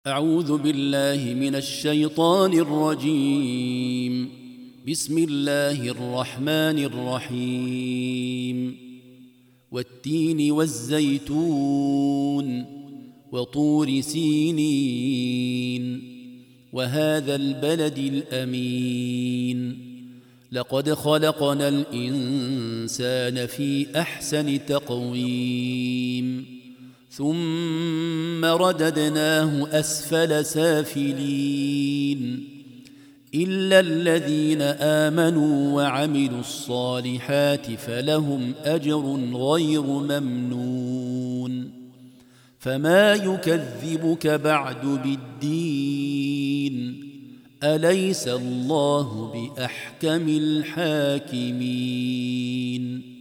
أعوذ بالله من الشيطان الرجيم. بسم الله الرحمن الرحيم. والتين والزيتون وطور سينين وهذا البلد الأمين لقد خلقنا الإنسان في أحسن تقويم ثم رددناه أسفل سافلين إلا الذين آمنوا وعملوا الصالحات فلهم أجر غير ممنون. فما يكذبك بعد بالدين؟ أليس الله بأحكم الحاكمين؟